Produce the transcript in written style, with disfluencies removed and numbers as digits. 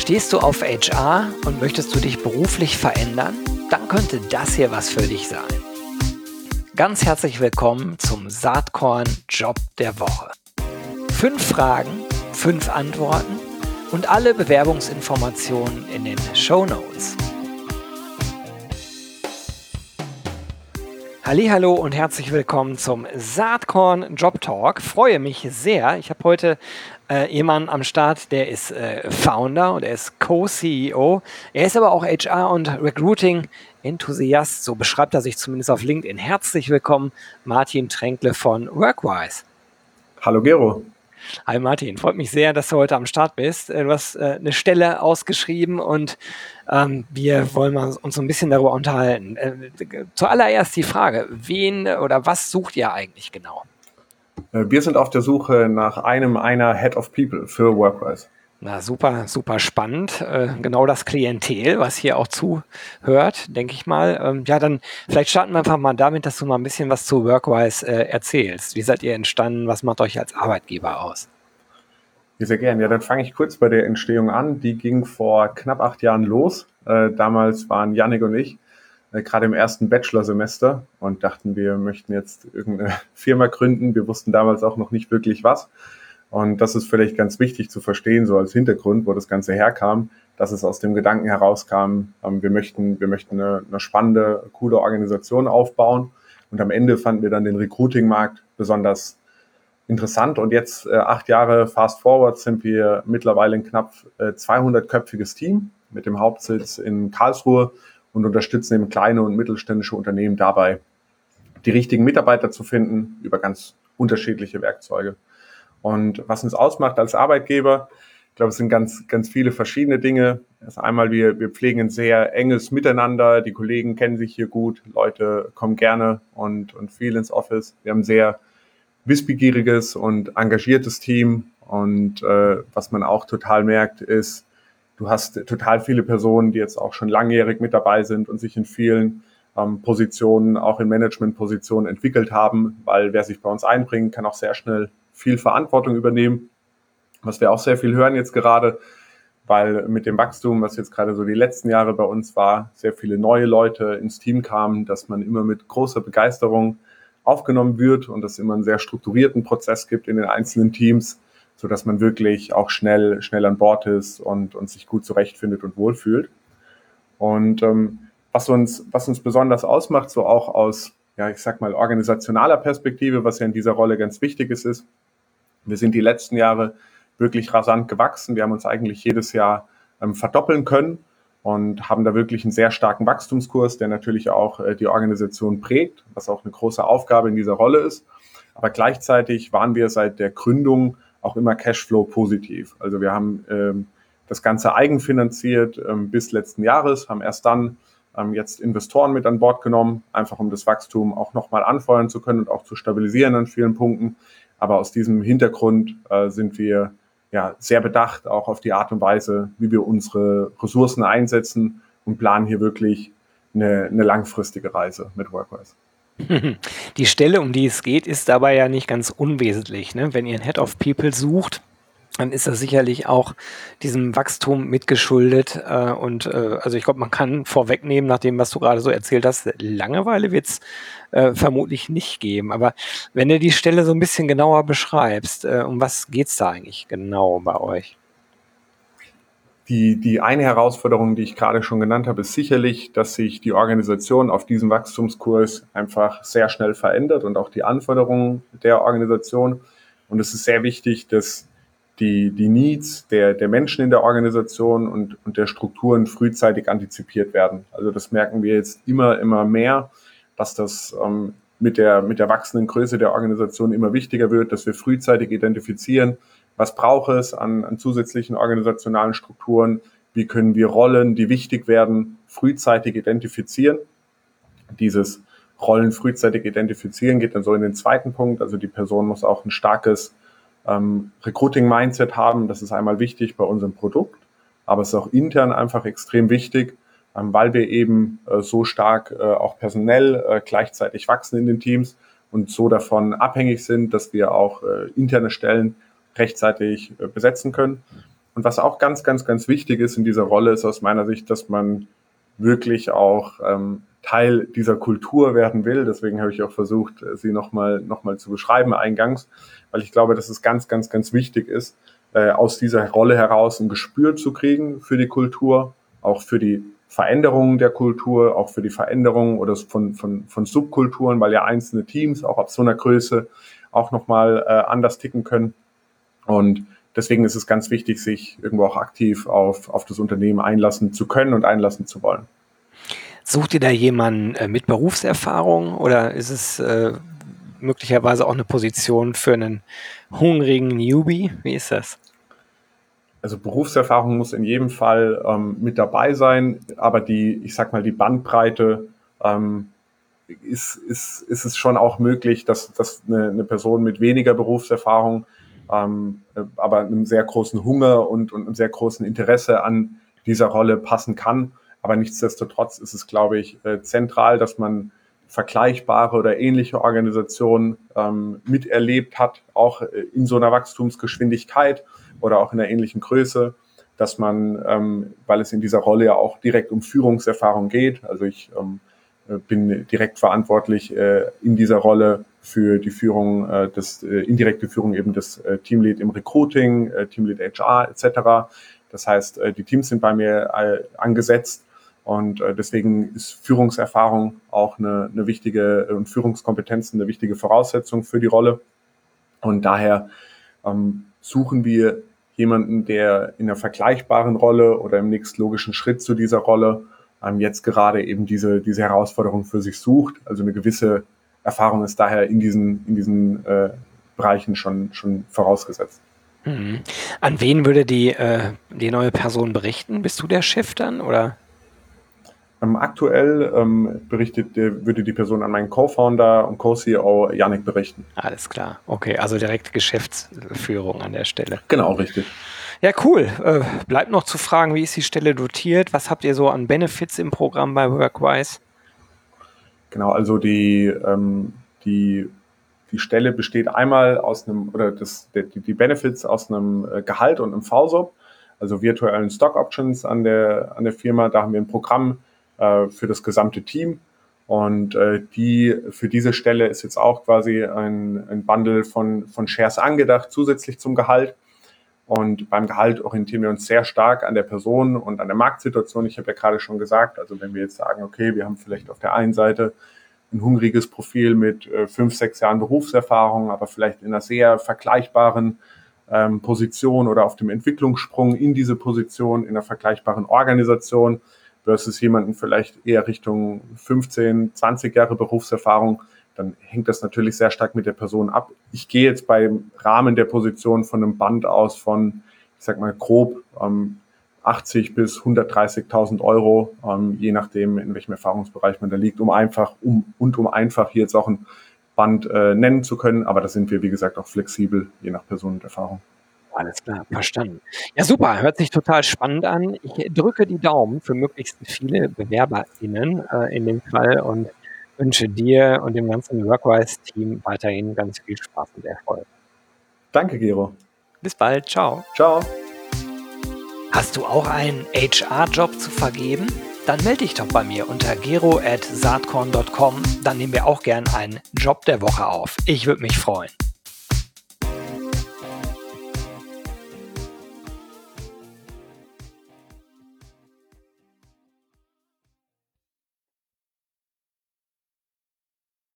Stehst du auf HR und möchtest du dich beruflich verändern? Dann könnte das hier was für dich sein. Ganz herzlich willkommen zum Saatkorn Job der Woche. 5 Fragen, 5 Antworten und alle Bewerbungsinformationen in den Shownotes. Hallihallo und herzlich willkommen zum Saatkorn Job Talk. Freue mich sehr. Ich habe heute jemanden am Start, der ist Founder und er ist Co-CEO. Er ist aber auch HR- und Recruiting-Enthusiast. So beschreibt er sich zumindest auf LinkedIn. Herzlich willkommen, Martin Tränkle von Workwise. Hallo Gero. Hi Martin, freut mich sehr, dass du heute am Start bist. Du hast eine Stelle ausgeschrieben und wir wollen uns so ein bisschen darüber unterhalten. Zuallererst die Frage, wen oder was sucht ihr eigentlich genau? Wir sind auf der Suche nach einer Head of People für Workwise. Na, super, super spannend. Genau das Klientel, was hier auch zuhört, denke ich mal. Ja, dann vielleicht starten wir einfach mal damit, dass du mal ein bisschen was zu Workwise erzählst. Wie seid ihr entstanden? Was macht euch als Arbeitgeber aus? Ja, sehr gern. Ja, dann fange ich kurz bei der Entstehung an. Die ging vor knapp 8 Jahren los. Damals waren Yannick und ich gerade im ersten Bachelorsemester und dachten, wir möchten jetzt irgendeine Firma gründen. Wir wussten damals auch noch nicht wirklich was. Und das ist vielleicht ganz wichtig zu verstehen, so als Hintergrund, wo das Ganze herkam, dass es aus dem Gedanken herauskam, wir möchten eine spannende, coole Organisation aufbauen. Und am Ende fanden wir dann den Recruiting-Markt besonders interessant. Und jetzt 8 Jahre fast forward sind wir mittlerweile ein knapp 200-köpfiges Team mit dem Hauptsitz in Karlsruhe und unterstützen eben kleine und mittelständische Unternehmen dabei, die richtigen Mitarbeiter zu finden über ganz unterschiedliche Werkzeuge. Und was uns ausmacht als Arbeitgeber, ich glaube, es sind ganz, ganz viele verschiedene Dinge. Also einmal, wir pflegen ein sehr enges Miteinander. Die Kollegen kennen sich hier gut. Leute kommen gerne und viel ins Office. Wir haben ein sehr wissbegieriges und engagiertes Team. Und was man auch total merkt, ist, du hast total viele Personen, die jetzt auch schon langjährig mit dabei sind und sich in vielen Positionen, auch in Managementpositionen entwickelt haben, weil wer sich bei uns einbringt, kann auch sehr schnell viel Verantwortung übernehmen, was wir auch sehr viel hören jetzt gerade, weil mit dem Wachstum, was jetzt gerade so die letzten Jahre bei uns war, sehr viele neue Leute ins Team kamen, dass man immer mit großer Begeisterung aufgenommen wird und es immer einen sehr strukturierten Prozess gibt in den einzelnen Teams, sodass man wirklich auch schnell an Bord ist und sich gut zurechtfindet und wohlfühlt. Und was uns besonders ausmacht, so auch aus, ja, ich sag mal, organisationaler Perspektive, was ja in dieser Rolle ganz wichtig ist, wir sind die letzten Jahre wirklich rasant gewachsen. Wir haben uns eigentlich jedes Jahr verdoppeln können und haben da wirklich einen sehr starken Wachstumskurs, der natürlich auch die Organisation prägt, was auch eine große Aufgabe in dieser Rolle ist. Aber gleichzeitig waren wir seit der Gründung auch immer Cashflow positiv. Also wir haben das Ganze eigenfinanziert bis letzten Jahres, haben erst dann jetzt Investoren mit an Bord genommen, einfach um das Wachstum auch nochmal anfeuern zu können und auch zu stabilisieren an vielen Punkten. Aber aus diesem Hintergrund sind wir ja sehr bedacht auch auf die Art und Weise, wie wir unsere Ressourcen einsetzen und planen hier wirklich eine langfristige Reise mit Workwise. Die Stelle, um die es geht, ist dabei ja nicht ganz unwesentlich, ne? Wenn ihr einen Head of People sucht, dann ist das sicherlich auch diesem Wachstum mitgeschuldet. Also ich glaube, man kann vorwegnehmen, nach dem, was du gerade so erzählt hast, Langeweile wird es vermutlich nicht geben. Aber wenn du die Stelle so ein bisschen genauer beschreibst, um was geht es da eigentlich genau bei euch? Die eine Herausforderung, die ich gerade schon genannt habe, ist sicherlich, dass sich die Organisation auf diesem Wachstumskurs einfach sehr schnell verändert und auch die Anforderungen der Organisation. Und es ist sehr wichtig, dass die Needs der Menschen in der Organisation und der Strukturen frühzeitig antizipiert werden. Also das merken wir jetzt immer mehr, dass das mit der wachsenden Größe der Organisation immer wichtiger wird, dass wir frühzeitig identifizieren, was braucht es an zusätzlichen organisationalen Strukturen, wie können wir Rollen, die wichtig werden, frühzeitig identifizieren. Dieses Rollen frühzeitig identifizieren geht dann so in den zweiten Punkt, also die Person muss auch ein starkes Recruiting-Mindset haben, das ist einmal wichtig bei unserem Produkt, aber es ist auch intern einfach extrem wichtig, weil wir eben so stark auch personell gleichzeitig wachsen in den Teams und so davon abhängig sind, dass wir auch interne Stellen rechtzeitig besetzen können. Und was auch ganz, ganz, ganz wichtig ist in dieser Rolle, ist aus meiner Sicht, dass man wirklich auch Teil dieser Kultur werden will. Deswegen habe ich auch versucht, sie nochmal zu beschreiben eingangs, weil ich glaube, dass es ganz, ganz, ganz wichtig ist, aus dieser Rolle heraus ein Gespür zu kriegen für die Kultur, auch für die Veränderungen der Kultur, auch für die Veränderungen oder von Subkulturen, weil ja einzelne Teams auch ab so einer Größe auch nochmal anders ticken können. Und deswegen ist es ganz wichtig, sich irgendwo auch aktiv auf das Unternehmen einlassen zu können und einlassen zu wollen. Sucht ihr da jemanden mit Berufserfahrung oder ist es möglicherweise auch eine Position für einen hungrigen Newbie? Wie ist das? Also Berufserfahrung muss in jedem Fall mit dabei sein, aber die Bandbreite ist es schon auch möglich, dass eine Person mit weniger Berufserfahrung, aber einem sehr großen Hunger und einem sehr großen Interesse an dieser Rolle passen kann. Aber nichtsdestotrotz ist es, glaube ich, zentral, dass man vergleichbare oder ähnliche Organisationen miterlebt hat, auch in so einer Wachstumsgeschwindigkeit oder auch in einer ähnlichen Größe, dass man, weil es in dieser Rolle ja auch direkt um Führungserfahrung geht, also ich bin direkt verantwortlich in dieser Rolle für die Führung, indirekte Führung eben des Teamlead im Recruiting, Teamlead HR etc. Das heißt, die Teams sind bei mir angesetzt und deswegen ist Führungserfahrung auch eine wichtige und Führungskompetenzen eine wichtige Voraussetzung für die Rolle. Und daher suchen wir jemanden, der in einer vergleichbaren Rolle oder im nächstlogischen Schritt zu dieser Rolle jetzt gerade eben diese Herausforderung für sich sucht. Also eine gewisse Erfahrung ist daher in diesen Bereichen schon vorausgesetzt. Mhm. An wen würde die neue Person berichten? Bist du der Chef dann oder? Aktuell würde die Person an meinen Co-Founder und Co-CEO Yannick berichten. Alles klar. Okay, also direkt Geschäftsführung an der Stelle. Genau, richtig. Ja, cool. Bleibt noch zu fragen, wie ist die Stelle dotiert? Was habt ihr so an Benefits im Programm bei Workwise? Genau, also die Stelle besteht einmal aus die Benefits aus einem Gehalt und einem VSOP, also virtuellen Stock Options an der Firma. Da haben wir ein Programm für das gesamte Team. Und für diese Stelle ist jetzt auch quasi ein Bundle von Shares angedacht, zusätzlich zum Gehalt. Und beim Gehalt orientieren wir uns sehr stark an der Person und an der Marktsituation. Ich habe ja gerade schon gesagt, also wenn wir jetzt sagen, okay, wir haben vielleicht auf der einen Seite ein hungriges Profil mit 5-6 Jahren Berufserfahrung, aber vielleicht in einer sehr vergleichbaren Position oder auf dem Entwicklungssprung in diese Position, in einer vergleichbaren Organisation, versus jemanden vielleicht eher Richtung 15, 20 Jahre Berufserfahrung, dann hängt das natürlich sehr stark mit der Person ab. Ich gehe jetzt beim Rahmen der Position von einem Band aus von, ich sag mal grob 80 bis 130.000 Euro, je nachdem, in welchem Erfahrungsbereich man da liegt, um einfach hier jetzt auch ein Band nennen zu können. Aber da sind wir, wie gesagt, auch flexibel, je nach Person und Erfahrung. Alles klar, verstanden. Ja, super, hört sich total spannend an. Ich drücke die Daumen für möglichst viele BewerberInnen in dem Fall und wünsche dir und dem ganzen Workwise-Team weiterhin ganz viel Spaß und Erfolg. Danke, Gero. Bis bald, ciao. Ciao. Hast du auch einen HR-Job zu vergeben? Dann melde dich doch bei mir unter gero@saatkorn.com. Dann nehmen wir auch gern einen Job der Woche auf. Ich würde mich freuen.